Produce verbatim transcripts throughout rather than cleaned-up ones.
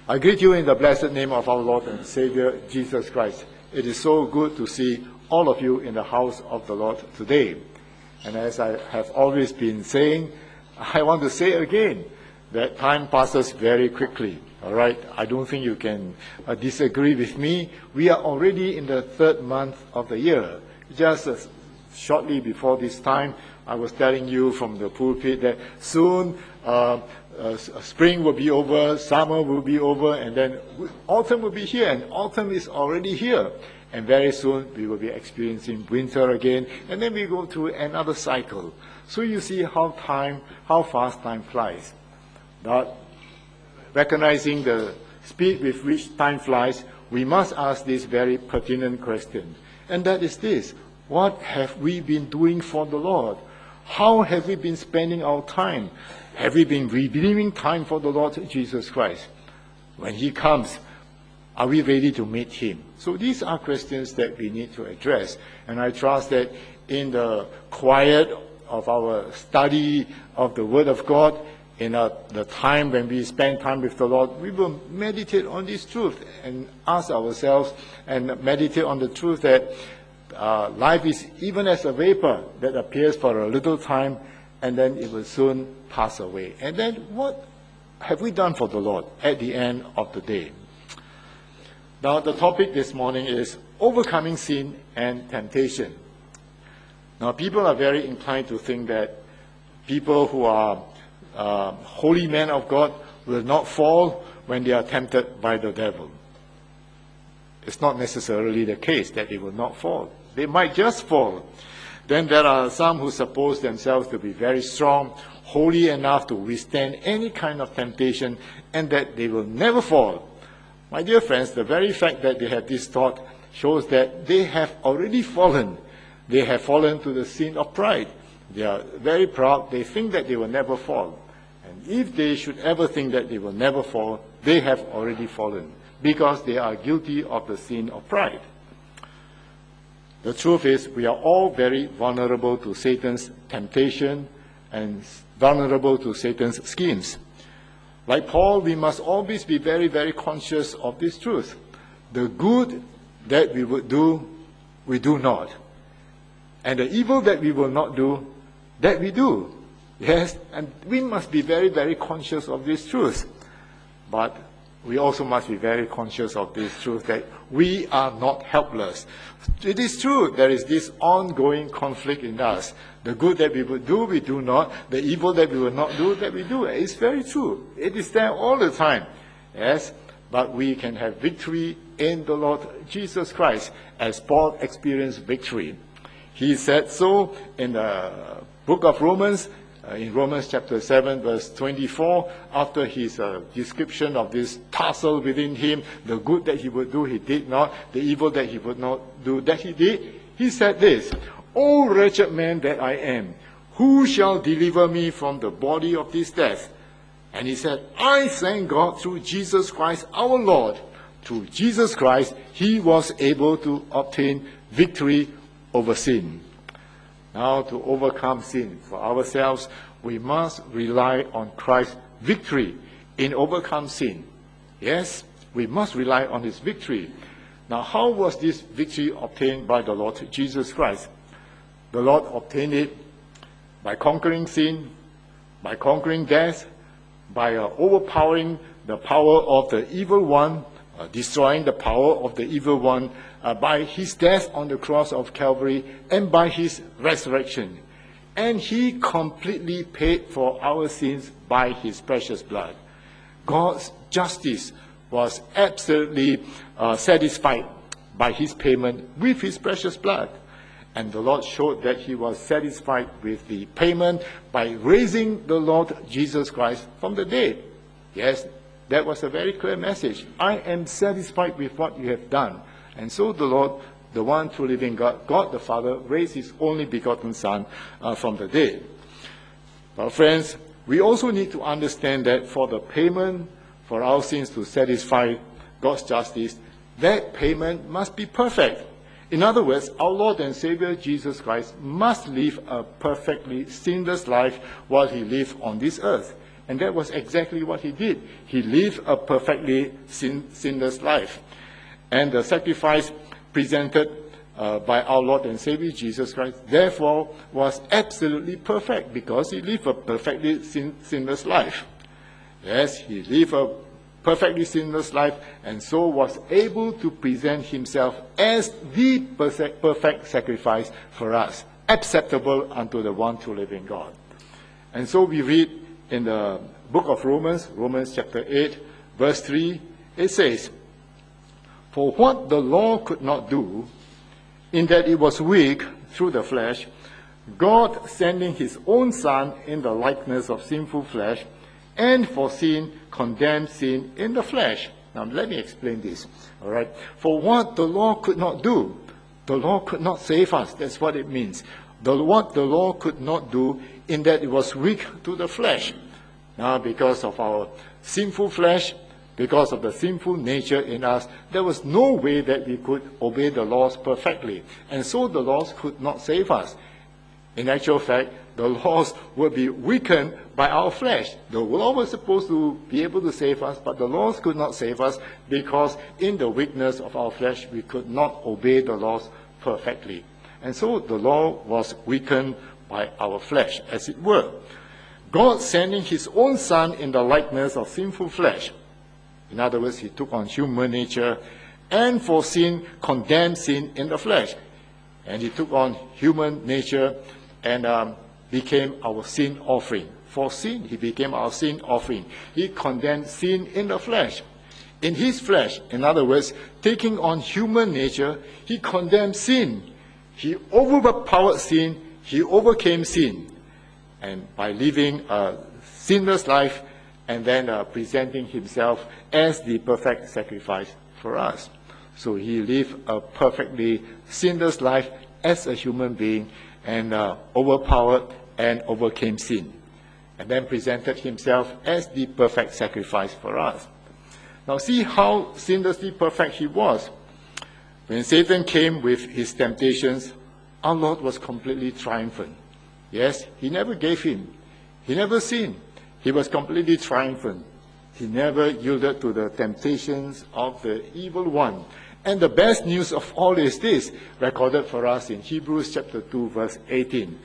I greet you in the blessed name of our Lord and Savior, Jesus Christ. It is so good to see all of you in the house of the Lord today. And as I have always been saying, I want to say again that time passes very quickly. All right, I don't think you can uh, disagree with me. We are already in the third month of the year. Just uh, shortly before this time, I was telling you from the pulpit that soon uh, uh, spring will be over, summer will be over, and then autumn will be here, and autumn is already here. And very soon we will be experiencing winter again, and then we go through another cycle. So you see how time, how fast time flies. But recognizing the speed with which time flies, we must ask this very pertinent question. And that is this: what have we been doing for the Lord? How have we been spending our time? Have we been redeeming time for the Lord Jesus Christ? When He comes, are we ready to meet Him? So these are questions that we need to address. And I trust that in the quiet of our study of the Word of God, in uh, the time when we spend time with the Lord, we will meditate on this truth and ask ourselves and meditate on the truth that uh, life is even as a vapor that appears for a little time and then it will soon pass away. And then what have we done for the Lord at the end of the day? Now the topic this morning is overcoming sin and temptation. Now people are very inclined to think that people who are uh, holy men of God will not fall when they are tempted by the devil. It's not necessarily the case that they will not fall. They might just fall. Then there are some who suppose themselves to be very strong, holy enough to withstand any kind of temptation, and that they will never fall. My dear friends, the very fact that they have this thought shows that they have already fallen. They have fallen to the sin of pride. They are very proud. They think that they will never fall. And if they should ever think that they will never fall, they have already fallen, because they are guilty of the sin of pride. The truth is, we are all very vulnerable to Satan's temptation and vulnerable to Satan's schemes. Like Paul, we must always be very, very conscious of this truth. The good that we would do, we do not. And the evil that we will not do, that we do. Yes, and we must be very, very conscious of this truth. But we also must be very conscious of this truth that we are not helpless. It is true, there is this ongoing conflict in us. The good that we would do, we do not. The evil that we will not do, that we do. It's very true. It is there all the time. Yes, but we can have victory in the Lord Jesus Christ, as Paul experienced victory. He said so in the book of Romans, uh, in Romans chapter seven, verse twenty-four, after his uh, description of this tussle within him, the good that he would do, he did not, the evil that he would not do, that he did, he said this: "O wretched man that I am, who shall deliver me from the body of this death?" And he said, "I thank God through Jesus Christ our Lord." Through Jesus Christ, he was able to obtain victory over sin. Now, to overcome sin for ourselves, we must rely on Christ's victory in overcome sin. Yes, we must rely on his victory. Now, how was this victory obtained by the Lord Jesus Christ? The Lord obtained it by conquering sin, by conquering death, by uh, overpowering the power of the evil one, uh, destroying the power of the evil one, uh, by his death on the cross of Calvary, and by his resurrection. And he completely paid for our sins by his precious blood. God's justice was absolutely uh, satisfied by his payment with his precious blood. And the Lord showed that he was satisfied with the payment by raising the Lord Jesus Christ from the dead. Yes, that was a very clear message. I am satisfied with what you have done. And so the Lord, the one true living God, God the Father, raised his only begotten Son uh, from the dead. But friends, we also need to understand that for the payment for our sins to satisfy God's justice, that payment must be perfect. In other words, our Lord and Savior Jesus Christ must live a perfectly sinless life while he lived on this earth. And that was exactly what he did. He lived a perfectly sin, sinless life. And the sacrifice presented uh, by our Lord and Savior Jesus Christ, therefore, was absolutely perfect because he lived a perfectly sin, sinless life. Yes, he lived a perfectly sinless life, and so was able to present himself as the perfect sacrifice for us, acceptable unto the one true living God. And so we read in the book of Romans, Romans chapter eight, verse three, it says, "For what the law could not do, in that it was weak through the flesh, God sending his own Son in the likeness of sinful flesh, and for sin, condemned sin in the flesh." Now let me explain this. All right. For what the law could not do, the law could not save us. That's what it means. The, what the law could not do, in that it was weak to the flesh. Now, because of our sinful flesh, because of the sinful nature in us, there was no way that we could obey the laws perfectly. And so the laws could not save us. In actual fact, the laws would be weakened by our flesh. The law was supposed to be able to save us, but the laws could not save us because in the weakness of our flesh, we could not obey the laws perfectly. And so the law was weakened by our flesh, as it were. God sending his own Son in the likeness of sinful flesh. In other words, he took on human nature, and for sin, condemned sin in the flesh. And he took on human nature and um, became our sin offering. For sin, he became our sin offering. He condemned sin in the flesh. In his flesh, in other words, taking on human nature, he condemned sin. He overpowered sin. He overcame sin. And by living a sinless life and then uh, presenting himself as the perfect sacrifice for us. So he lived a perfectly sinless life as a human being and uh, overpowered and overcame sin. And then presented himself as the perfect sacrifice for us. Now see how sinlessly perfect he was. When Satan came with his temptations, our Lord was completely triumphant. Yes, he never gave in. He never sinned. He was completely triumphant. He never yielded to the temptations of the evil one. And the best news of all is this, recorded for us in Hebrews chapter two, verse eighteen.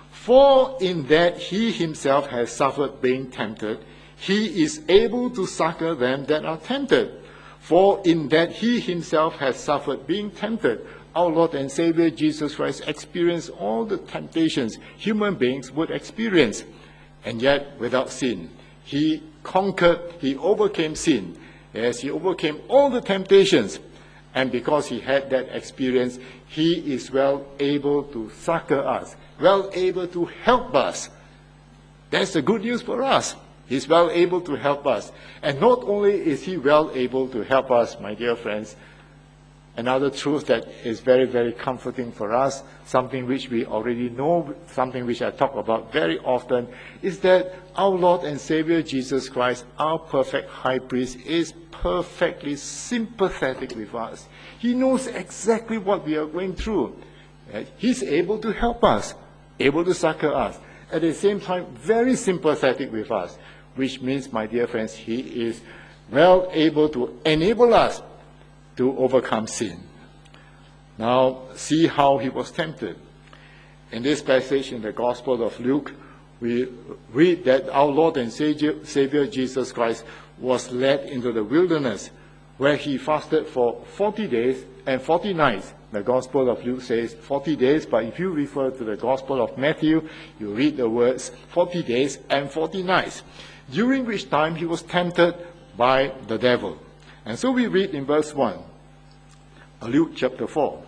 "For in that he himself has suffered being tempted, he is able to succor them that are tempted. For in that he himself has suffered being tempted," our Lord and Savior Jesus Christ experienced all the temptations human beings would experience, and yet without sin. He conquered, he overcame sin. Yes, he overcame all the temptations. And because he had that experience, he is well able to succor us, well able to help us. That's the good news for us. He's well able to help us. And not only is he well able to help us, my dear friends, another truth that is very, very comforting for us, something which we already know, something which I talk about very often, is that our Lord and Savior Jesus Christ, our perfect high priest, is perfectly sympathetic with us. He knows exactly what we are going through. He's able to help us, able to succor us. At the same time, very sympathetic with us, which means, my dear friends, he is well able to enable us to overcome sin. Now, see how he was tempted. In this passage in the Gospel of Luke, we read that our Lord and Savior, Savior Jesus Christ was led into the wilderness, where he fasted for forty days and forty nights. The Gospel of Luke says forty days, but if you refer to the Gospel of Matthew, you read the words forty days and forty nights, during which time he was tempted by the devil. And so we read in verse one, Luke chapter four.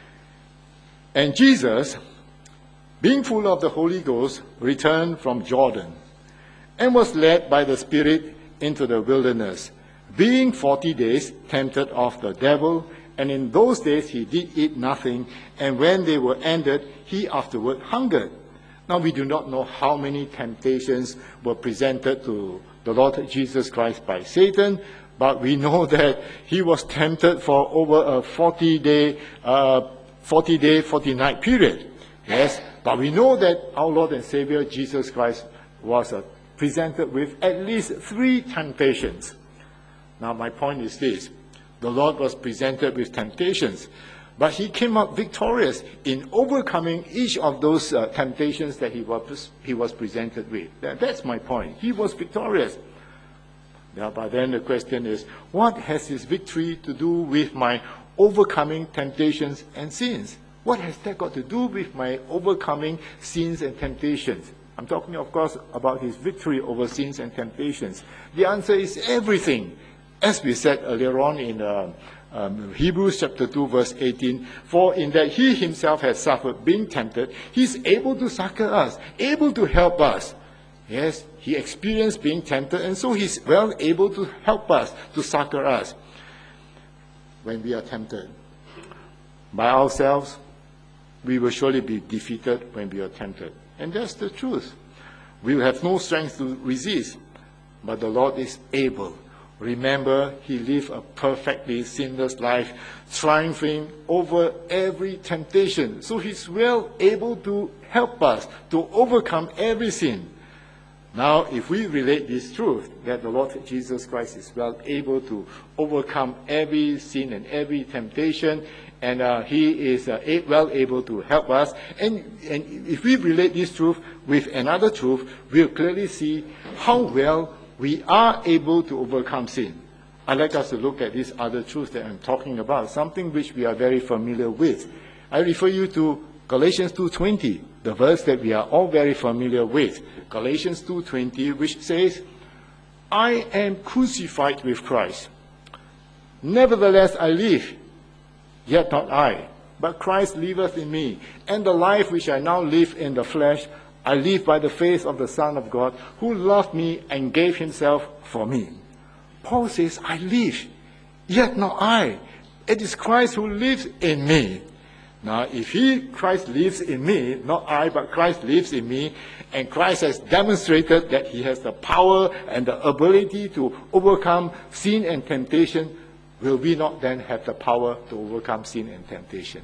"And Jesus, being full of the Holy Ghost, returned from Jordan, and was led by the Spirit into the wilderness, being forty days tempted of the devil. And in those days he did eat nothing, and when they were ended, he afterward hungered." Now we do not know how many temptations were presented to the Lord Jesus Christ by Satan, but we know that he was tempted for over a forty-day, uh, forty-day, forty-night period. Yes, but we know that our Lord and Savior Jesus Christ was a presented with at least three temptations. Now, my point is this. The Lord was presented with temptations, but he came up victorious in overcoming each of those uh, temptations that he was, he was presented with. That, that's my point. He was victorious. Yeah, but then the question is, what has his victory to do with my overcoming temptations and sins? What has that got to do with my overcoming sins and temptations? I'm talking, of course, about his victory over sins and temptations. The answer is everything. As we said earlier on in uh, um, Hebrews chapter two, verse eighteen, for in that he himself has suffered being tempted, he's able to succor us, able to help us. Yes, he experienced being tempted, and so he's well able to help us, to succor us when we are tempted. By ourselves, we will surely be defeated when we are tempted. And that's the truth. We will have no strength to resist, but the Lord is able. Remember, he lived a perfectly sinless life, triumphing over every temptation. So he's well able to help us to overcome every sin. Now, if we relate this truth, that the Lord Jesus Christ is well able to overcome every sin and every temptation, and uh, he is uh, well able to help us, and, and if we relate this truth with another truth, we'll clearly see how well we are able to overcome sin. I'd like us to look at this other truth that I'm talking about, something which we are very familiar with. I refer you to Galatians two twenty, the verse that we are all very familiar with. Galatians two twenty, which says, I am crucified with Christ. Nevertheless I live, yet not I, but Christ liveth in me. And the life which I now live in the flesh, I live by the faith of the Son of God, who loved me and gave himself for me. Paul says, I live, yet not I. It is Christ who lives in me. Now, if he, Christ lives in me, not I, but Christ lives in me, and Christ has demonstrated that he has the power and the ability to overcome sin and temptation, will we not then have the power to overcome sin and temptation?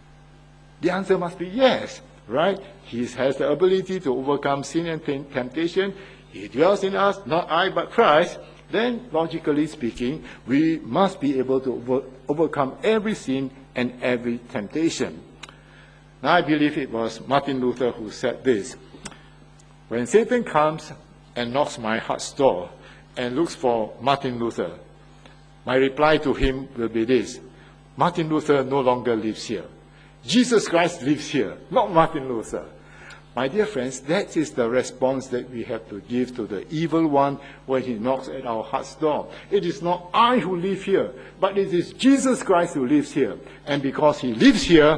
The answer must be yes, right? He has the ability to overcome sin and temptation. He dwells in us, not I, but Christ. Then, logically speaking, we must be able to over- overcome every sin and every temptation. Now, I believe it was Martin Luther who said this. When Satan comes and knocks my heart's door and looks for Martin Luther, my reply to him will be this. Martin Luther no longer lives here. Jesus Christ lives here, not Martin Luther. My dear friends, that is the response that we have to give to the evil one when he knocks at our heart's door. It is not I who live here, but it is Jesus Christ who lives here. And because he lives here,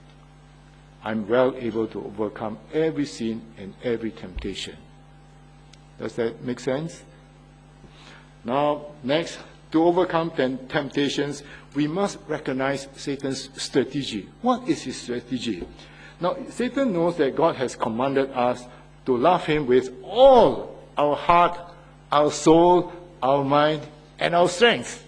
I'm well able to overcome every sin and every temptation. Does that make sense? Now, next, to overcome temptations, we must recognize Satan's strategy. What is his strategy? Now, Satan knows that God has commanded us to love him with all our heart, our soul, our mind, and our strength.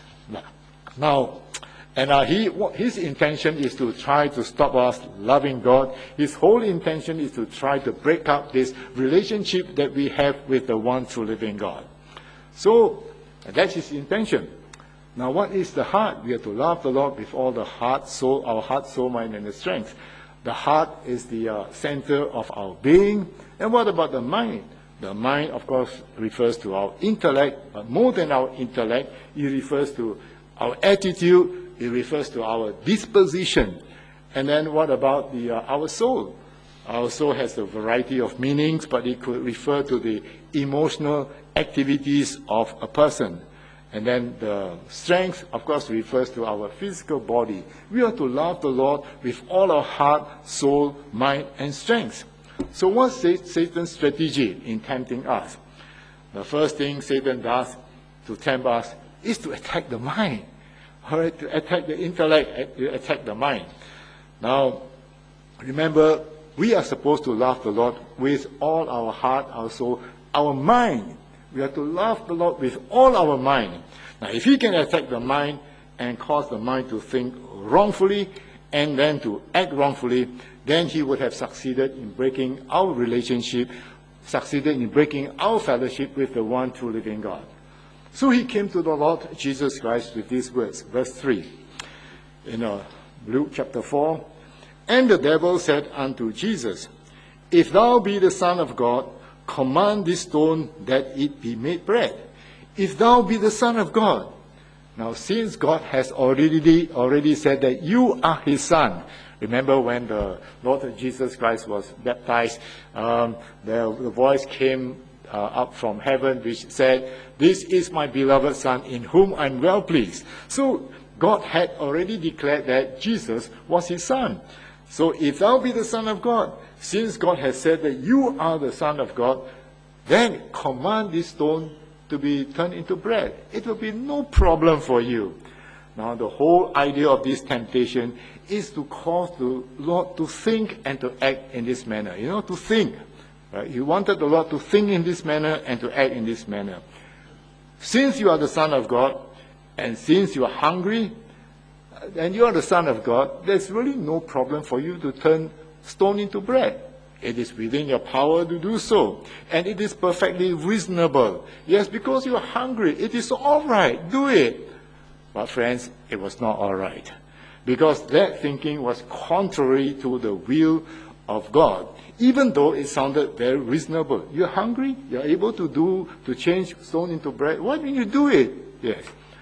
Now, and uh, he, his intention is to try to stop us loving God. His whole intention is to try to break up this relationship that we have with the one true living God. So, that's his intention. Now, what is the heart? We are to love the Lord with all the heart, soul, our heart, soul, mind, and the strength. The heart is the uh, center of our being. And what about the mind? The mind, of course, refers to our intellect, but more than our intellect, it refers to our attitude, it refers to our disposition. And then what about the uh, our soul? Our soul has a variety of meanings, but it could refer to the emotional activities of a person. And then the strength, of course, refers to our physical body. We are to love the Lord with all our heart, soul, mind, and strength. So what's Satan's strategy in tempting us? The first thing Satan does to tempt us is to attack the mind. All right, to attack the intellect, to attack the mind. Now, remember, we are supposed to love the Lord with all our heart, our soul, our mind. We are to love the Lord with all our mind. Now, if he can attack the mind and cause the mind to think wrongfully and then to act wrongfully, then he would have succeeded in breaking our relationship succeeded in breaking our fellowship with the one true living God. So he came to the Lord Jesus Christ with these words, verse three, in uh, Luke chapter four. And the devil said unto Jesus, If thou be the Son of God, command this stone that it be made bread. If thou be the Son of God. Now, since God has already already said that you are his son, remember when the Lord Jesus Christ was baptized, um, the, the voice came uh, up from heaven which said, This is my beloved Son in whom I am well pleased. So God had already declared that Jesus was his son. So if thou be the Son of God, since God has said that you are the Son of God, then command this stone to be turned into bread. It will be no problem for you. Now, the whole idea of this temptation is to cause the Lord to think and to act in this manner. You know, to think. Right? He wanted the Lord to think in this manner and to act in this manner. Since you are the Son of God, and since you are hungry, and you are the Son of God, there's really no problem for you to turn stone into bread. It is within your power to do so. And it is perfectly reasonable. Yes, because you are hungry. It is all right. Do it. But friends, it was not all right. Because that thinking was contrary to the will of God. Even though it sounded very reasonable. You're hungry? You're able to do, to change stone into bread? Why don't you do it? Yes.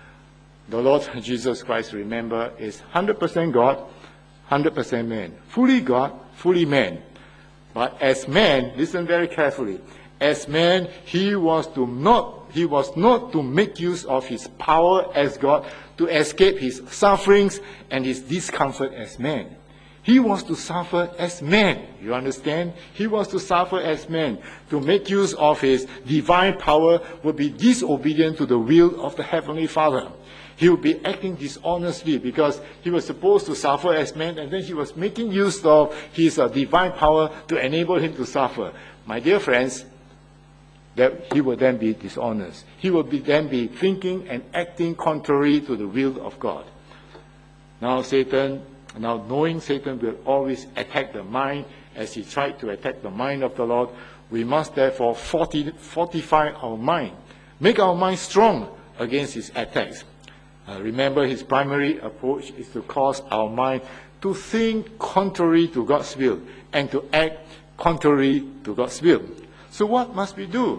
The Lord Jesus Christ, remember, is one hundred percent God, one hundred percent man. Fully God, fully man. But as man, listen very carefully, as man, he was to not, he was not to make use of his power as God to escape his sufferings and his discomfort as man. He was to suffer as man. You understand? He was to suffer as man. To make use of his divine power would be disobedient to the will of the Heavenly Father. He would be acting dishonestly because he was supposed to suffer as man, and then he was making use of his uh, divine power to enable him to suffer. My dear friends, that he would then be dishonest. He would be, then be thinking and acting contrary to the will of God. Now Satan, now knowing Satan will always attack the mind as he tried to attack the mind of the Lord, we must therefore forti- fortify our mind, make our mind strong against his attacks. Uh, remember, his primary approach is to cause our mind to think contrary to God's will and to act contrary to God's will. So what must we do?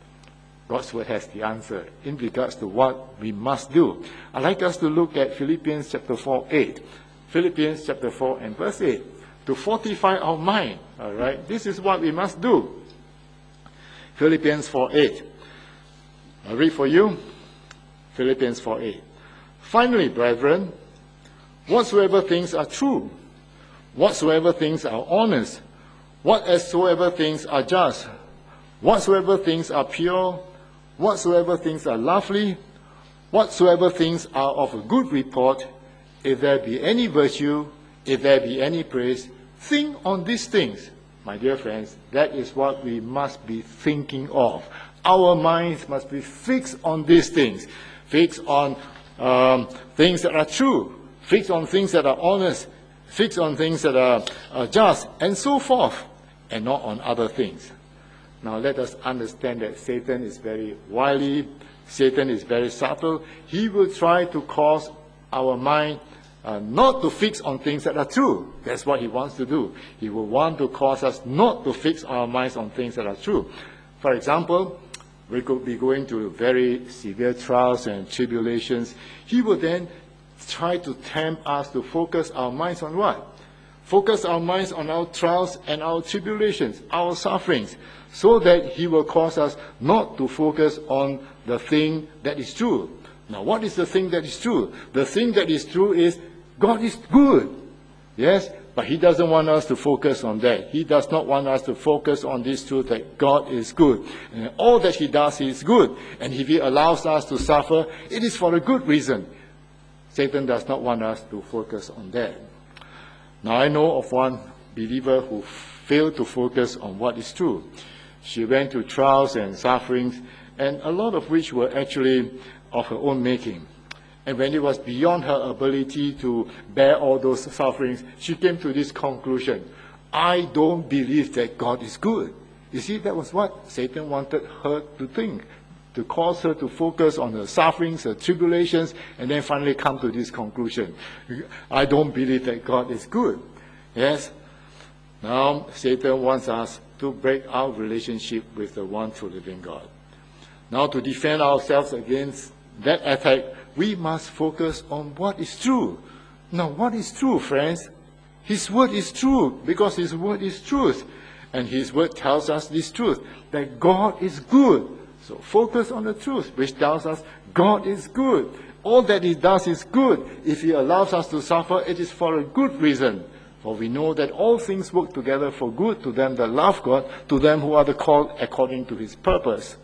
God's word has the answer in regards to what we must do. I'd like us to look at Philippians chapter four, eight. Philippians chapter four and verse eight. To fortify our mind, all right, this is what we must do. Philippians four, eight. I'll read for you. Philippians four, eight. Finally, brethren, whatsoever things are true, whatsoever things are honest, whatsoever things are just, whatsoever things are pure, whatsoever things are lovely, whatsoever things are of a good report, if there be any virtue, if there be any praise, think on these things. My dear friends, that is what we must be thinking of. Our minds must be fixed on these things, fixed on Um, things that are true, fixed on things that are honest, fixed on things that are uh, just, and so forth, and not on other things. Now let us understand that Satan is very wily, Satan is very subtle. He will try to cause our mind uh, not to fix on things that are true. That's what he wants to do. He will want to cause us not to fix our minds on things that are true. For example, we could be going through very severe trials and tribulations. He will then try to tempt us to focus our minds on what? Focus our minds on our trials and our tribulations, our sufferings, so that he will cause us not to focus on the thing that is true. Now, what is the thing that is true? The thing that is true is God is good. Yes? But he doesn't want us to focus on that. He does not want us to focus on this truth that God is good. And all that he does is good. And if he allows us to suffer, it is for a good reason. Satan does not want us to focus on that. Now I know of one believer who failed to focus on what is true. She went through trials and sufferings, and a lot of which were actually of her own making. And when it was beyond her ability to bear all those sufferings, she came to this conclusion: I don't believe that God is good. You see, that was what Satan wanted her to think, to cause her to focus on her sufferings, her tribulations, and then finally come to this conclusion. I don't believe that God is good. Yes? Now, Satan wants us to break our relationship with the one true living God. Now, to defend ourselves against that attack, we must focus on what is true. Now, what is true, friends? His word is true, because His word is truth. And His word tells us this truth, that God is good. So focus on the truth, which tells us God is good. All that He does is good. If He allows us to suffer, it is for a good reason. For we know that all things work together for good to them that love God, to them who are the called according to His purpose.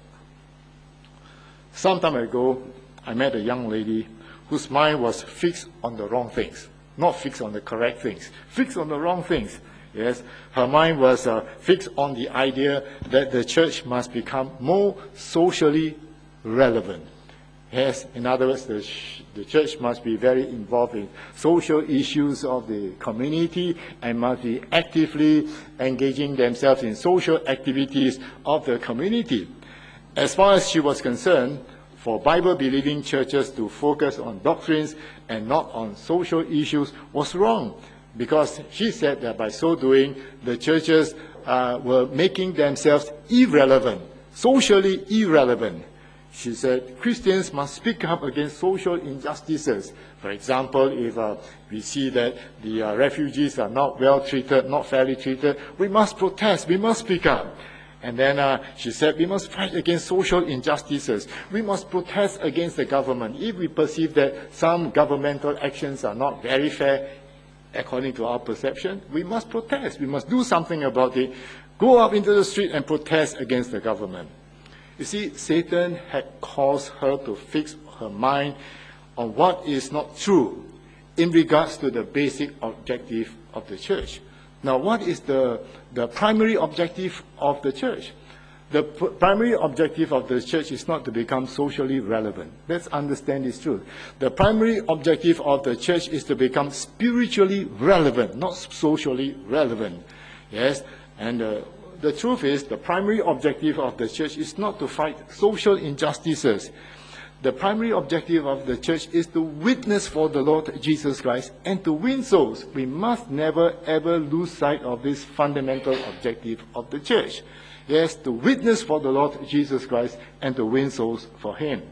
Some time ago, I met a young lady whose mind was fixed on the wrong things. Not fixed on the correct things. Fixed on the wrong things. Yes, her mind was uh, fixed on the idea that the church must become more socially relevant. Yes, in other words, the, sh- the church must be very involved in social issues of the community and must be actively engaging themselves in social activities of the community. As far as she was concerned, for Bible-believing churches to focus on doctrines and not on social issues was wrong. Because she said that by so doing, the churches uh, were making themselves irrelevant, socially irrelevant. She said Christians must speak up against social injustices. For example, if uh, we see that the uh, refugees are not well treated, not fairly treated, we must protest, we must speak up. And then uh, she said, we must fight against social injustices. We must protest against the government. If we perceive that some governmental actions are not very fair, according to our perception, we must protest. We must do something about it. Go out into the street and protest against the government. You see, Satan had caused her to fix her mind on what is not true in regards to the basic objective of the church. Now, what is the, the primary objective of the church? The p- primary objective of the church is not to become socially relevant. Let's understand this truth. The primary objective of the church is to become spiritually relevant, not socially relevant. Yes, and uh, the truth is, the primary objective of the church is not to fight social injustices. The primary objective of the church is to witness for the Lord Jesus Christ and to win souls. We must never ever lose sight of this fundamental objective of the church. Yes, to witness for the Lord Jesus Christ and to win souls for Him.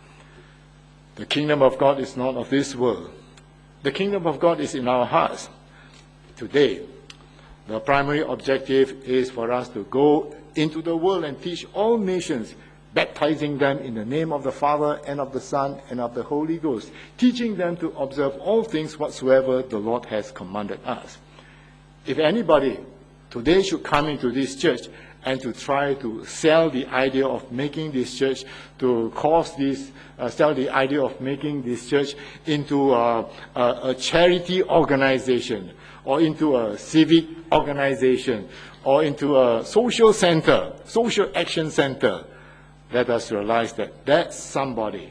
The kingdom of God is not of this world. The kingdom of God is in our hearts. Today, the primary objective is for us to go into the world and teach all nations, baptizing them in the name of the Father and of the Son and of the Holy Ghost, teaching them to observe all things whatsoever the Lord has commanded us. If anybody today should come into this church and to try to sell the idea of making this church, to cause this, uh, sell the idea of making this church into a, a, a charity organization, or into a civic organization, or into a social center, social action center, let us realize that that somebody,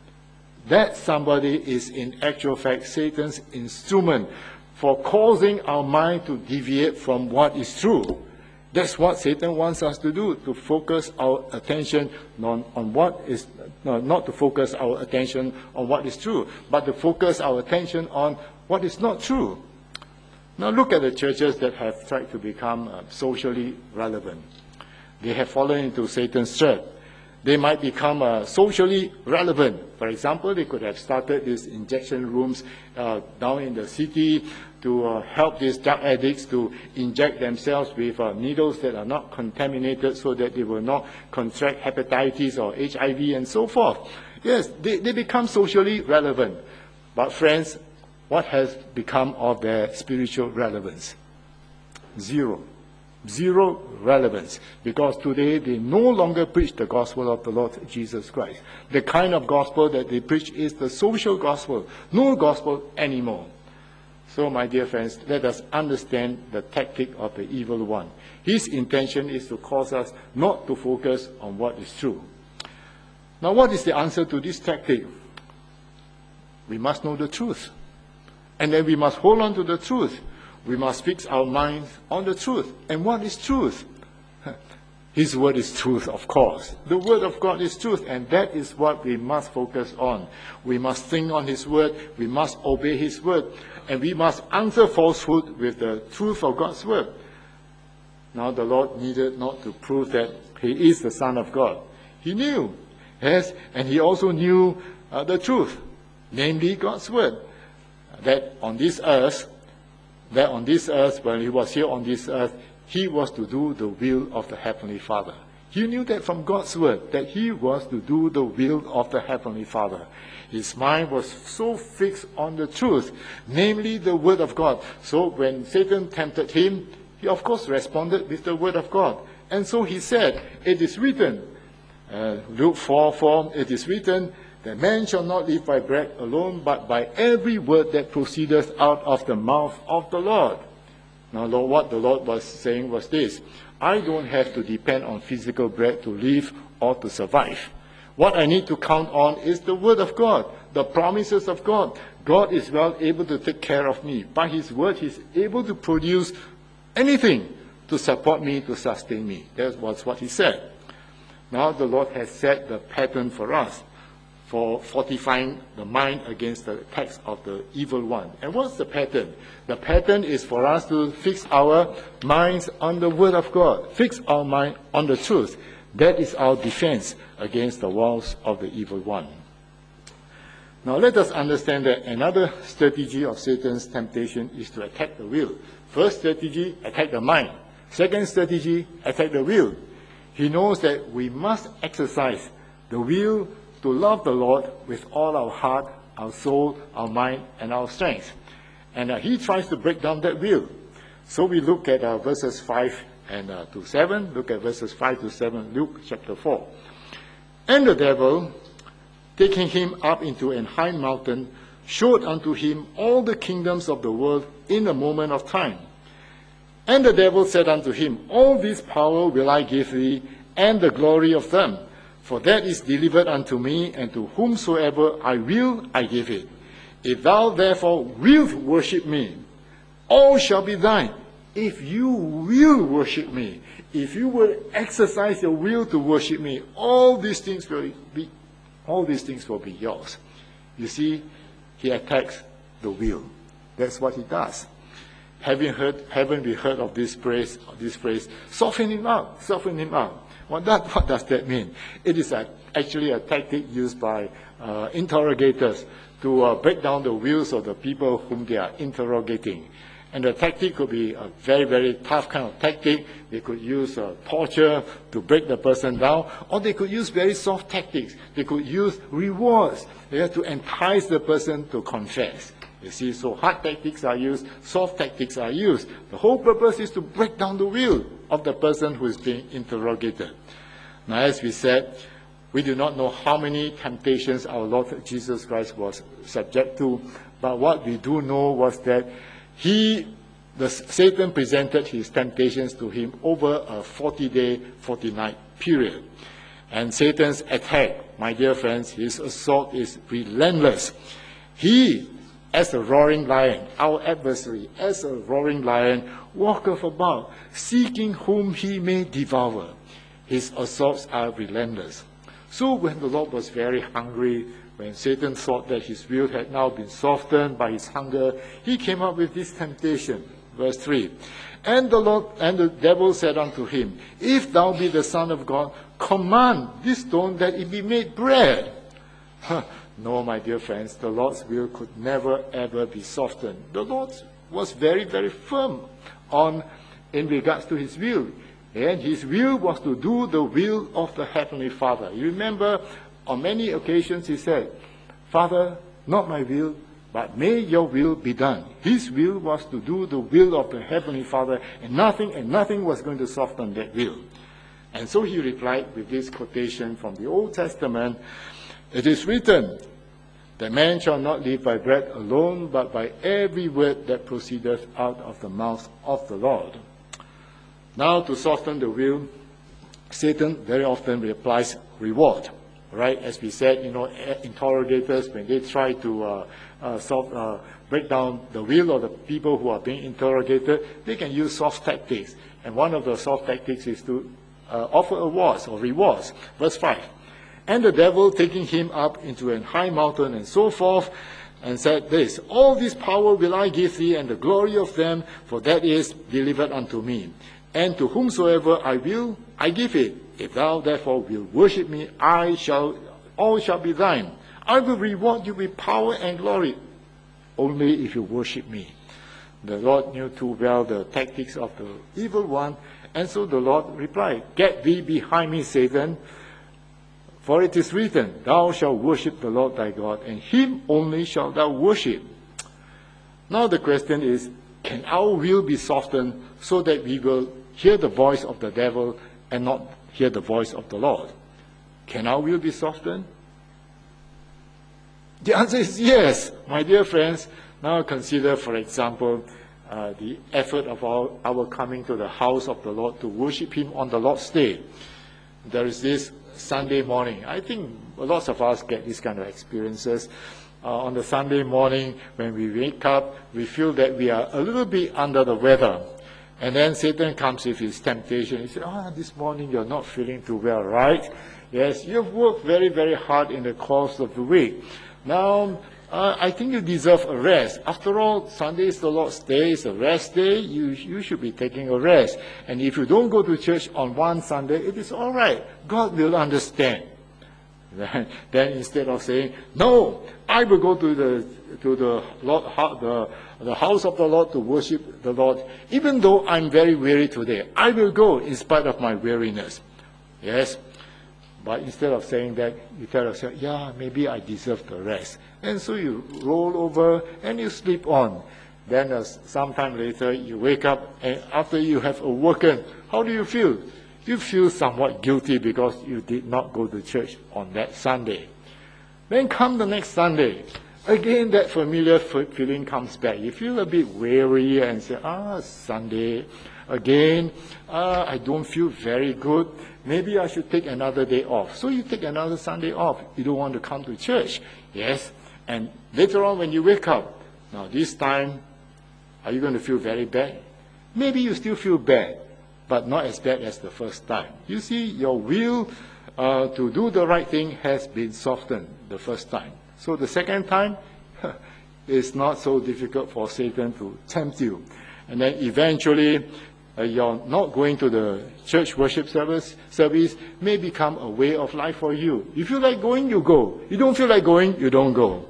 that somebody is in actual fact Satan's instrument for causing our mind to deviate from what is true. That's what Satan wants us to do, to focus our attention on, on what is, no, not to focus our attention on what is true, but to focus our attention on what is not true. Now look at the churches that have tried to become uh, socially relevant. They have fallen into Satan's trap. They might become uh, socially relevant. For example, they could have started these injection rooms uh, down in the city to uh, help these drug addicts to inject themselves with uh, needles that are not contaminated so that they will not contract hepatitis or H I V and so forth. Yes, they, they become socially relevant. But friends, what has become of their spiritual relevance? Zero. Zero relevance, because today they no longer preach the gospel of the Lord Jesus Christ. The kind of gospel that they preach is the social gospel, no gospel anymore. So, my dear friends, let us understand the tactic of the evil one. His intention is to cause us not to focus on what is true. Now, what is the answer to this tactic? We must know the truth. And then we must hold on to the truth. We must fix our minds on the truth. And what is truth? His word is truth, of course. The word of God is truth, and that is what we must focus on. We must think on his word, we must obey his word, and we must answer falsehood with the truth of God's word. Now the Lord needed not to prove that he is the Son of God. He knew, yes, and he also knew uh, the truth, namely God's word, that on this earth, that on this earth, when he was here on this earth, he was to do the will of the Heavenly Father. He knew that from God's word, that he was to do the will of the Heavenly Father. His mind was so fixed on the truth, namely the word of God. So when Satan tempted him, he of course responded with the word of God. And so he said, it is written, uh, Luke four four, it is written, that man shall not live by bread alone, but by every word that proceedeth out of the mouth of the Lord. Now, Lord, what the Lord was saying was this: I don't have to depend on physical bread to live or to survive. What I need to count on is the word of God, the promises of God. God is well able to take care of me. By his word, he's able to produce anything to support me, to sustain me. That was what he said. Now the Lord has set the pattern for us, for fortifying the mind against the attacks of the evil one. And what's the pattern? The pattern is for us to fix our minds on the word of God, fix our mind on the truth. That is our defense against the walls of the evil one. Now let us understand that another strategy of Satan's temptation is to attack the will. First strategy, attack the mind. Second strategy, attack the will. He knows that we must exercise the will to love the Lord with all our heart, our soul, our mind, and our strength. And uh, he tries to break down that will. So we look at uh, verses five and uh, to seven. Look at verses five to seven, Luke chapter four. And the devil, taking him up into an high mountain, showed unto him all the kingdoms of the world in a moment of time. And the devil said unto him, All this power will I give thee, and the glory of them. For that is delivered unto me, and to whomsoever I will, I give it. If thou therefore wilt worship me, all shall be thine. If you will worship me, if you will exercise your will to worship me, all these things will be, all these things will be yours. You see, he attacks the will. That's what he does. Having heard, haven't we heard of this phrase? This phrase, soften him up, soften him up. What, that, what does that mean? It is a, actually a tactic used by uh, interrogators to uh, break down the wills of the people whom they are interrogating. And the tactic could be a very, very tough kind of tactic. They could use uh, torture to break the person down, or they could use very soft tactics. They could use rewards. They have to entice the person to confess. You see, so hard tactics are used, soft tactics are used. The whole purpose is to break down the will of the person who is being interrogated. Now, as we said, we do not know how many temptations our Lord Jesus Christ was subject to, but what we do know was that he, the Satan presented his temptations to him over a forty-day, forty-night period. And Satan's attack, my dear friends, his assault is relentless. He, as a roaring lion, our adversary, as a roaring lion, walketh about, seeking whom he may devour. His assaults are relentless. So when the Lord was very hungry, when Satan thought that his will had now been softened by his hunger, he came up with this temptation. Verse three. And the Lord and the devil said unto him, If thou be the Son of God, command this stone that it be made bread. No, my dear friends, the Lord's will could never ever be softened. The Lord was very, very firm on in regards to his will. And his will was to do the will of the Heavenly Father. You remember, on many occasions he said, Father, not my will, but may your will be done. His will was to do the will of the Heavenly Father, and nothing and nothing was going to soften that will. And so he replied with this quotation from the Old Testament, It is written, that man shall not live by bread alone, but by every word that proceedeth out of the mouth of the Lord. Now, to soften the will, Satan very often applies reward. Right? As we said, you know, interrogators, when they try to uh, uh, solve, uh, break down the will of the people who are being interrogated, they can use soft tactics. And one of the soft tactics is to uh, offer awards or rewards. Verse five. And the devil, taking him up into an high mountain and so forth, and said this, all this power will I give thee, and the glory of them, for that is delivered unto me. And to whomsoever I will, I give it. If thou therefore wilt worship me, I shall, all shall be thine. I will reward you with power and glory, only if you worship me. The Lord knew too well the tactics of the evil one, and so the Lord replied, get thee behind me, Satan, for it is written, thou shalt worship the Lord thy God, and him only shalt thou worship. Now the question is, can our will be softened so that we will hear the voice of the devil and not hear the voice of the Lord? Can our will be softened? The answer is yes, my dear friends. Now consider, for example, uh, the effort of our, our coming to the house of the Lord to worship him on the Lord's Day. There is this Sunday morning. I think lots of us get these kind of experiences. Uh, on the Sunday morning, when we wake up, we feel that we are a little bit under the weather. And then Satan comes with his temptation. He says, ah, this morning you're not feeling too well, right? Yes, you've worked very, very hard in the course of the week. Now, uh, I think you deserve a rest. After all, Sunday is the Lord's Day, it's a rest day. You, you should be taking a rest. And if you don't go to church on one Sunday, it is all right. God will understand. Then, then instead of saying, no, I will go to the to the Lord, the, the house of the Lord to worship the Lord, even though I'm very weary today. I will go in spite of my weariness. Yes? But instead of saying that, you tell yourself, yeah, maybe I deserve the rest. And so you roll over and you sleep on. Then uh, sometime later you wake up, and after you have awoken, how do you feel? You feel somewhat guilty because you did not go to church on that Sunday. Then come the next Sunday. Again, that familiar feeling comes back. You feel a bit weary and say, ah, Sunday. Again, ah, I don't feel very good. Maybe I should take another day off. So you take another Sunday off. You don't want to come to church. Yes. And later on when you wake up, now this time, are you going to feel very bad? Maybe you still feel bad, but not as bad as the first time. You see, your will uh, to do the right thing has been softened the first time. So the second time, it's not so difficult for Satan to tempt you. And then eventually, uh, you're not going to the church worship service, service may become a way of life for you. You feel like going, you go. You don't feel like going, you don't go.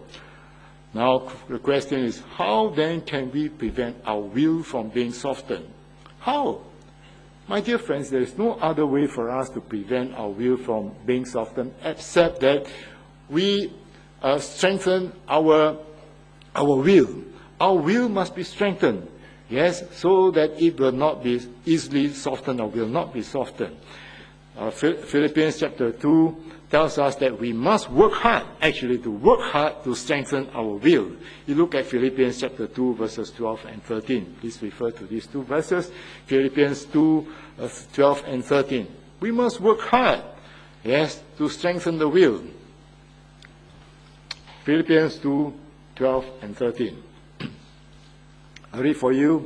Now, the question is, how then can we prevent our will from being softened? How? My dear friends, there is no other way for us to prevent our will from being softened except that we uh, strengthen our, our will. Our will must be strengthened, yes, so that it will not be easily softened or will not be softened. Uh, Philippians chapter two tells us that we must work hard, actually to work hard to strengthen our will. You look at Philippians chapter two, verses twelve and thirteen. Please refer to these two verses. Philippians two, uh, twelve and thirteen. We must work hard, yes, to strengthen the will. Philippians two, twelve and thirteen. I read for you.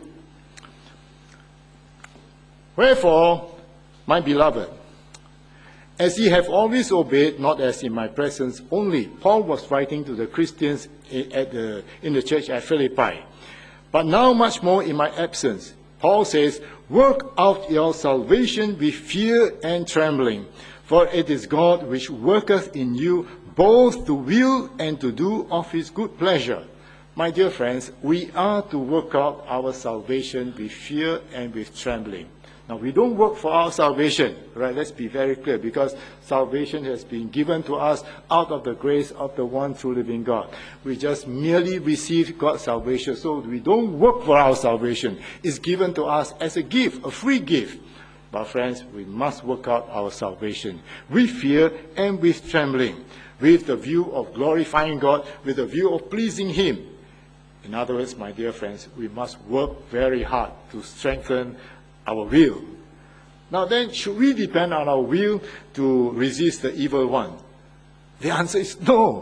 Wherefore, my beloved, as ye have always obeyed, not as in my presence only. Paul was writing to the Christians at the, in the church at Philippi. But now much more in my absence. Paul says, work out your salvation with fear and trembling. For it is God which worketh in you both to will and to do of his good pleasure. My dear friends, we are to work out our salvation with fear and with trembling. Now, we don't work for our salvation, right? Let's be very clear, because salvation has been given to us out of the grace of the one true living God. We just merely receive God's salvation, so we don't work for our salvation. It's given to us as a gift, a free gift. But friends, we must work out our salvation with fear and with trembling, with the view of glorifying God, with the view of pleasing him. In other words, my dear friends, we must work very hard to strengthen our will. Now then, should we depend on our will to resist the evil one? The answer is no.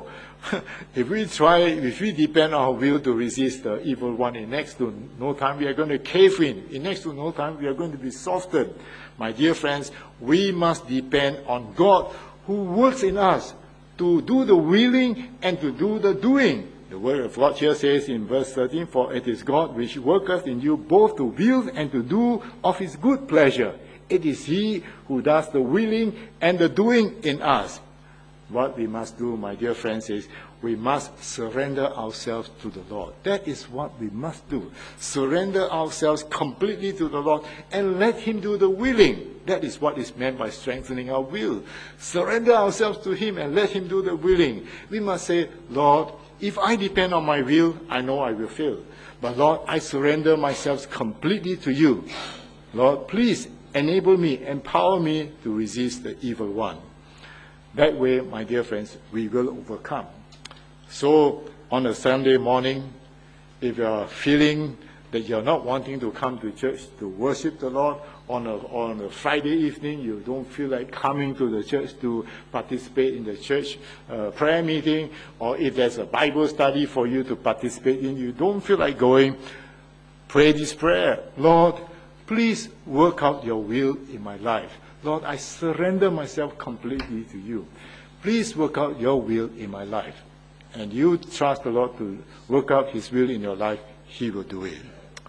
If we try, if we depend on our will to resist the evil one, in next to no time we are going to cave in. In next to no time we are going to be softened. My dear friends, we must depend on God who works in us to do the willing and to do the doing. The word of God here says in verse thirteen, for it is God which worketh in you both to will and to do of his good pleasure. It is he who does the willing and the doing in us. What we must do, my dear friends, is we must surrender ourselves to the Lord. That is what we must do. Surrender ourselves completely to the Lord and let him do the willing. That is what is meant by strengthening our will. Surrender ourselves to him and let him do the willing. We must say, Lord, if I depend on my will, I know I will fail. But Lord, I surrender myself completely to you. Lord, please enable me, empower me to resist the evil one. That way, my dear friends, we will overcome. So, on a Sunday morning, if you are feeling that you're not wanting to come to church to worship the Lord, on a, on a Friday evening, you don't feel like coming to the church to participate in the church uh, prayer meeting, or if there's a Bible study for you to participate in, you don't feel like going, pray this prayer. Lord, please work out your will in my life. Lord, I surrender myself completely to you. Please work out your will in my life. And you trust the Lord to work out his will in your life, he will do it.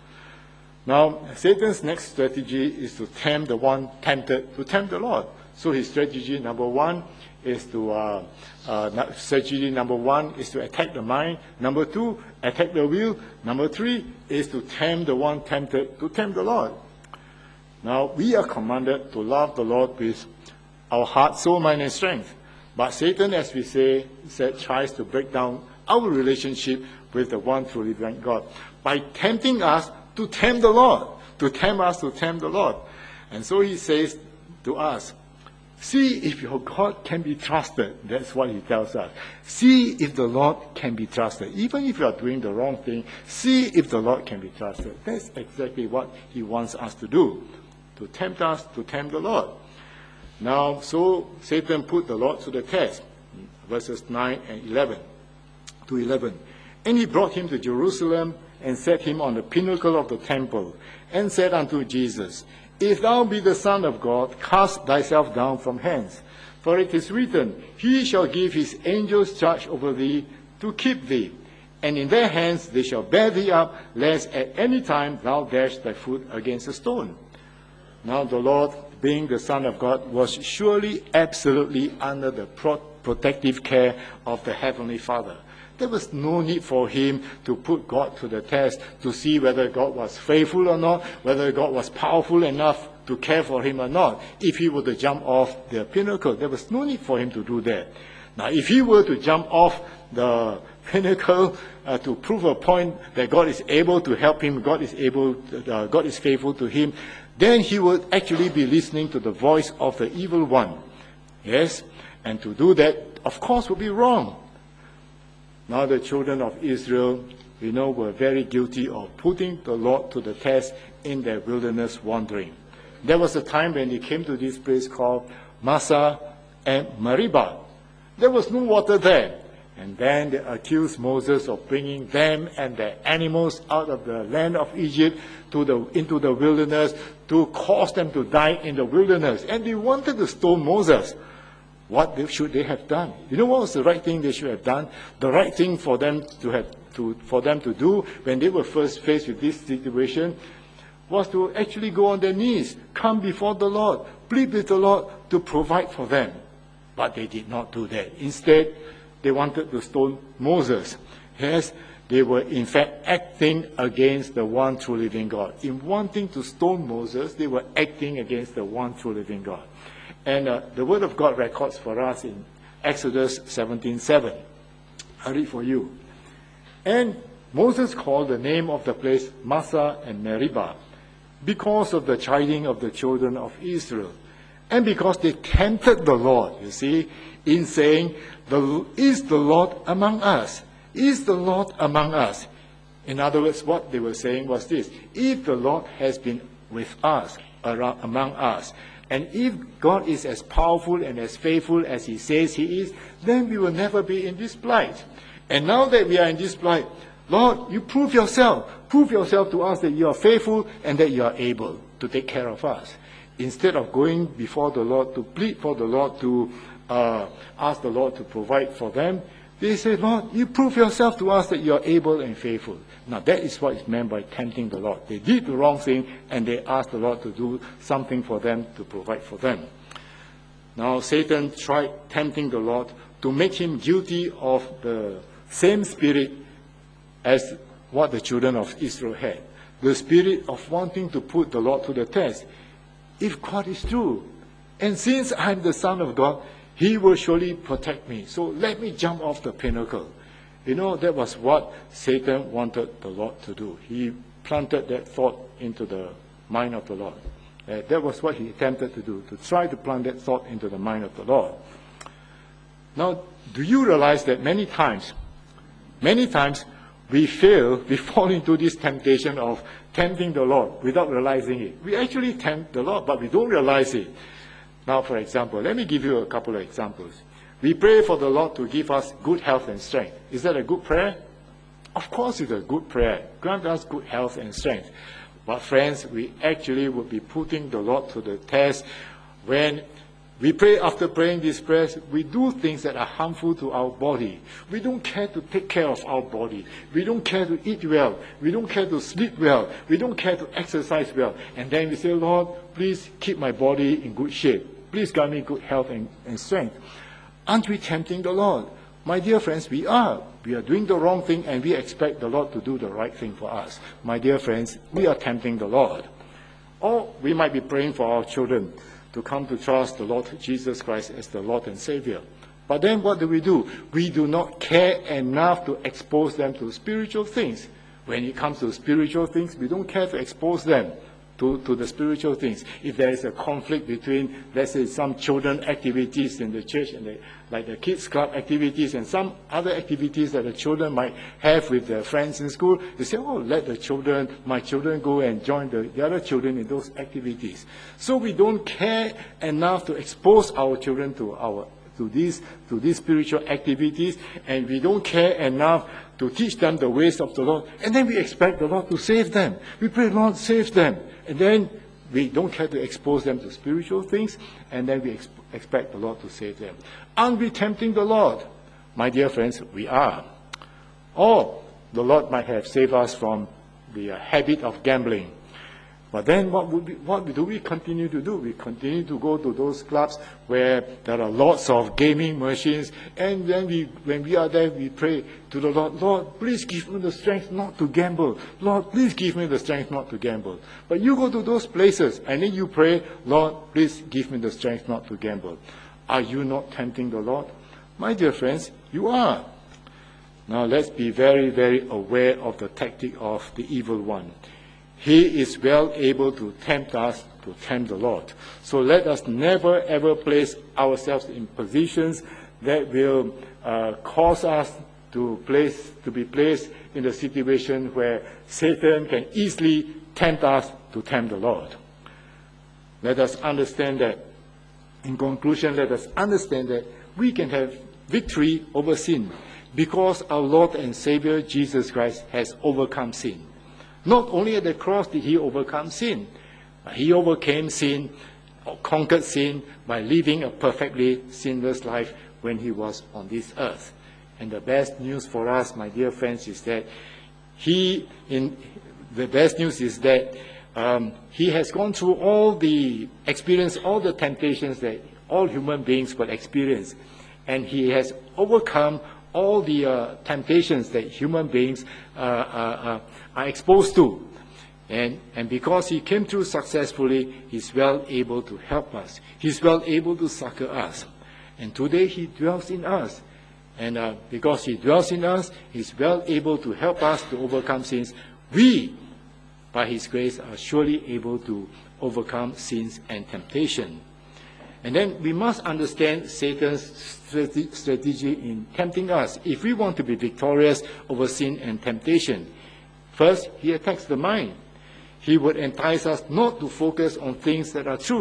Now, Satan's next strategy is to tempt the one tempted to tempt the Lord. So his strategy number one is to, uh, uh, strategy number one is to attack the mind. Number two, attack the will. Number three is to tempt the one tempted to tempt the Lord. Now, we are commanded to love the Lord with our heart, soul, mind, and strength. But Satan, as we say, said, tries to break down our relationship with the one true living God by tempting us to tempt the Lord, to tempt us to tempt the Lord. And so he says to us, see if your God can be trusted. That's what he tells us. See if the Lord can be trusted. Even if you are doing the wrong thing, see if the Lord can be trusted. That's exactly what he wants us to do. To tempt us to tempt the Lord. Now, so Satan put the Lord to the test. Verses nine and eleven to eleven. And he brought him to Jerusalem and set him on the pinnacle of the temple and said unto Jesus, if thou be the Son of God, cast thyself down from hence. For it is written, he shall give his angels charge over thee to keep thee. And in their hands they shall bear thee up, lest at any time thou dash thy foot against a stone. Now the Lord, being the Son of God, was surely absolutely under the pro- protective care of the Heavenly Father. There was no need for him to put God to the test to see whether God was faithful or not, whether God was powerful enough to care for him or not. If he were to jump off the pinnacle, there was no need for him to do that. Now, if he were to jump off the pinnacle uh, to prove a point that God is able to help him, God is able, uh, God is faithful to him, then he would actually be listening to the voice of the evil one. Yes? And to do that, of course, would be wrong. Now the children of Israel, we know, were very guilty of putting the Lord to the test in their wilderness wandering. There was a time when they came to this place called Massah and Meribah. There was no water there. And then they accused Moses of bringing them and their animals out of the land of Egypt to the, into the wilderness to cause them to die in the wilderness. And they wanted to stone Moses. What should they have done? You know what was the right thing they should have done? The right thing for them to have to for them to do when they were first faced with this situation was to actually go on their knees, come before the Lord, plead with the Lord to provide for them. But they did not do that. Instead, they wanted to stone Moses. Yes, they were in fact acting against the one true living God. In wanting to stone Moses, they were acting against the one true living God. And uh, the Word of God records for us in Exodus seventeen seven. I read for you. And Moses called the name of the place Massah and Meribah because of the chiding of the children of Israel. And because they tempted the Lord, you see, in saying, the, is the Lord among us? Is the Lord among us? In other words, what they were saying was this: if the Lord has been with us, around, among us, And if God is as powerful and as faithful as he says he is, then we will never be in this plight. And now that we are in this plight, Lord, you prove yourself. Prove yourself to us that you are faithful and that you are able to take care of us. Instead of going before the Lord to plead for the Lord, to uh, ask the Lord to provide for them, they say, Lord, you prove yourself to us that you are able and faithful. Now that is what is meant by tempting the Lord. They did the wrong thing and they asked the Lord to do something for them, to provide for them. Now Satan tried tempting the Lord to make him guilty of the same spirit as what the children of Israel had. The spirit of wanting to put the Lord to the test. If God is true, and since I'm the Son of God, he will surely protect me. So let me jump off the pinnacle. You know, that was what Satan wanted the Lord to do. He planted that thought into the mind of the Lord. Uh, that was what he attempted to do, to try to plant that thought into the mind of the Lord. Now, do you realize that many times, many times we fail, we fall into this temptation of tempting the Lord without realizing it. We actually tempt the Lord, but we don't realize it. Now, for example, let me give you a couple of examples. We pray for the Lord to give us good health and strength. Is that a good prayer? Of course it's a good prayer. Grant us good health and strength. But friends, we actually would be putting the Lord to the test when we pray. After praying these prayers, we do things that are harmful to our body. We don't care to take care of our body. We don't care to eat well. We don't care to sleep well. We don't care to exercise well. And then we say, Lord, please keep my body in good shape. Please grant me good health and, and strength. Aren't we tempting the Lord? My dear friends, we are. We are doing the wrong thing and we expect the Lord to do the right thing for us. My dear friends, we are tempting the Lord. Or we might be praying for our children to come to trust the Lord Jesus Christ as the Lord and Savior. But then what do we do? We do not care enough to expose them to spiritual things. When it comes to spiritual things, we don't care to expose them to, to the spiritual things. If there is a conflict between, let's say, some children activities in the church, and the, like the kids club activities and some other activities that the children might have with their friends in school, they say, oh, let the children, my children go and join the, the other children in those activities. So we don't care enough to expose our children to our to these to these spiritual activities, and we don't care enough to teach them the ways of the Lord, and then we expect the Lord to save them. We pray, Lord, save them, and then we don't care to expose them to spiritual things, and then we ex- expect the Lord to save them. Aren't we tempting the Lord? My dear friends, we are. Or the Lord might have saved us from the uh, habit of gambling. But then what, would we, what do we continue to do? We continue to go to those clubs where there are lots of gaming machines, and then we, when we are there, we pray to the Lord, Lord, please give me the strength not to gamble. Lord, please give me the strength not to gamble. But you go to those places, and then you pray, Lord, please give me the strength not to gamble. Are you not tempting the Lord? My dear friends, you are. Now let's be very, very aware of the tactic of the evil one. He is well able to tempt us to tempt the Lord. So let us never ever place ourselves in positions that will uh, cause us to place to be placed in a situation where Satan can easily tempt us to tempt the Lord. Let us understand that. In conclusion, let us understand that we can have victory over sin because our Lord and Savior Jesus Christ has overcome sin. Not only at the cross did he overcome sin, but he overcame sin, or conquered sin, by living a perfectly sinless life when he was on this earth. And the best news for us, my dear friends, is that he, in the best news is that um, he has gone through all the experience, all the temptations that all human beings will experience, and he has overcome all the uh, temptations that human beings uh, uh, uh, are exposed to. And, and because he came through successfully, he's well able to help us. He's well able to succor us. And today he dwells in us. And uh, because he dwells in us, he's well able to help us to overcome sins. We, by his grace, are surely able to overcome sins and temptation. And then we must understand Satan's strategy in tempting us. If we want to be victorious over sin and temptation, first, he attacks the mind. He would entice us not to focus on things that are true.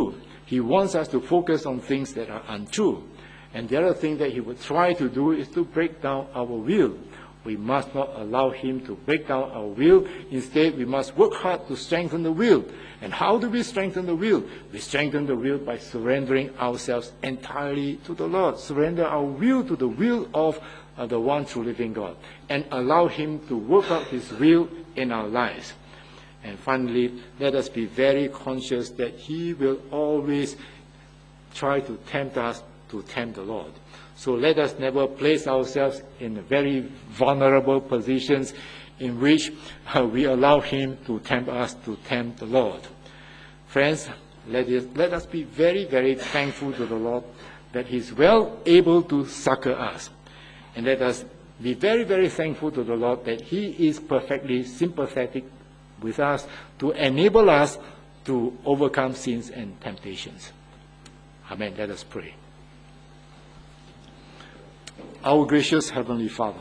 He wants us to focus on things that are untrue. And the other thing that he would try to do is to break down our will. We must not allow him to break down our will. Instead, we must work hard to strengthen the will. And how do we strengthen the will? We strengthen the will by surrendering ourselves entirely to the Lord. Surrender our will to the will of uh, the one true living God. And allow him to work out his will in our lives. And finally, let us be very conscious that he will always try to tempt us to tempt the Lord. So let us never place ourselves in very vulnerable positions in which uh, we allow him to tempt us to tempt the Lord. Friends, let, it, let us be very, very thankful to the Lord that he's well able to succor us. And let us be very, very thankful to the Lord that he is perfectly sympathetic with us to enable us to overcome sins and temptations. Amen. Let us pray. Our gracious Heavenly Father,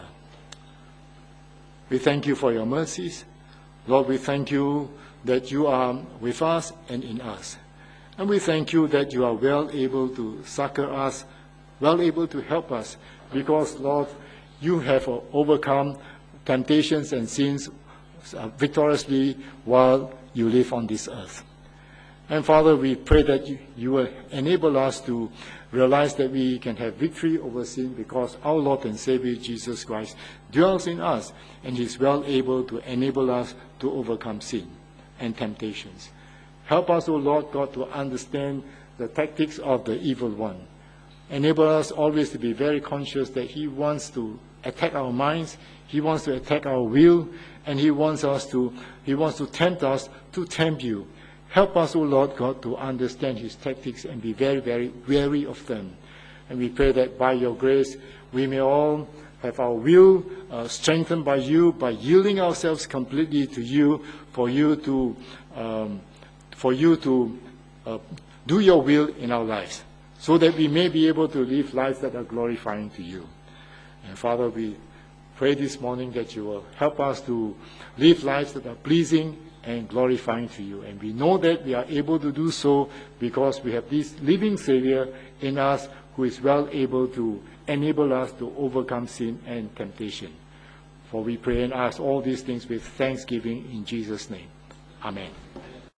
we thank you for your mercies. Lord, we thank you that you are with us and in us. And we thank you that you are well able to succor us, well able to help us, because, Lord, you have overcome temptations and sins victoriously while you live on this earth. And Father, we pray that you, you will enable us to realize that we can have victory over sin because our Lord and Savior Jesus Christ dwells in us, and he is well able to enable us to overcome sin and temptations. Help us, O Lord God, to understand the tactics of the evil one. Enable us always to be very conscious that he wants to attack our minds, he wants to attack our will, and he wants us to, he wants to tempt us to tempt you. Help us, O Lord God, to understand his tactics and be very, very wary of them. And we pray that by your grace, we may all have our will uh, strengthened by you, by yielding ourselves completely to you, for you to, um, for you to uh, do your will in our lives, so that we may be able to live lives that are glorifying to you. And Father, we pray this morning that you will help us to live lives that are pleasing and glorifying to you. And we know that we are able to do so because we have this living Savior in us who is well able to enable us to overcome sin and temptation. For we pray and ask all these things with thanksgiving in Jesus' name. Amen.